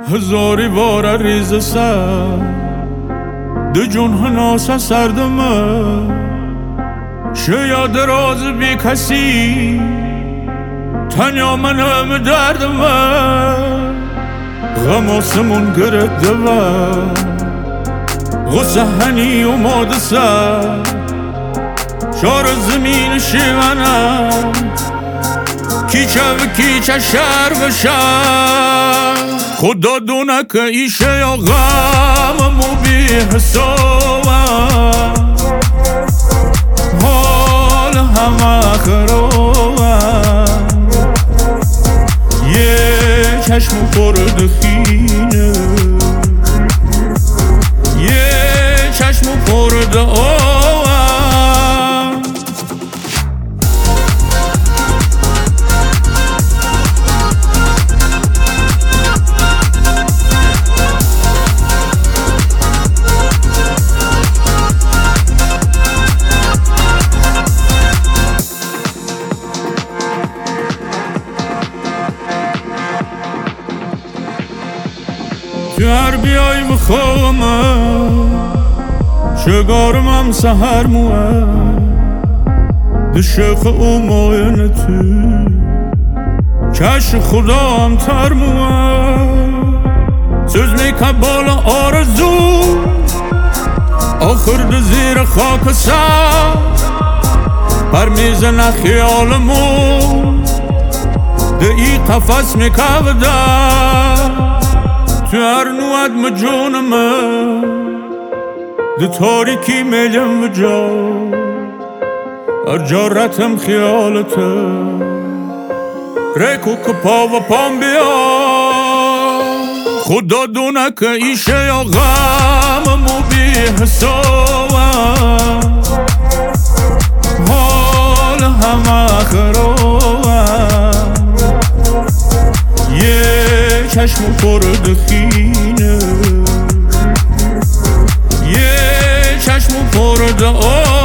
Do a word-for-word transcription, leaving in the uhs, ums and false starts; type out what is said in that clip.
هزاری واره ریز سر ده جون هناسه سردمه شاید راز بی کسی تنیا منم دردمه غم آسمون گرفته و غصه هنی اوماده سر شار زمین شیونم کیچه و کیچه شهر و شهر خدا دونه که ایشه یا غممو بی حسابم حال همه خرابم یه چشم خورد خینه یه چشم خورد آوم هر بیای بخوامم شگارم هم سهر موه ده شخ او ماینه تو چش خدا هم تر موه سوز میکن بالا آرزو آخر ده زیر خاک سر پر میزنه خیالمو ده ای قفص میکوده تو هر نوعد مجونمه ده تاریکی میلم و جا هر جارتم خیالته ریکو که پا و پام بیا خدا دونه که ایشه یا غممو بی حسابم حال همه خرابم یه چشم خورد خینه یه چشم خورد آه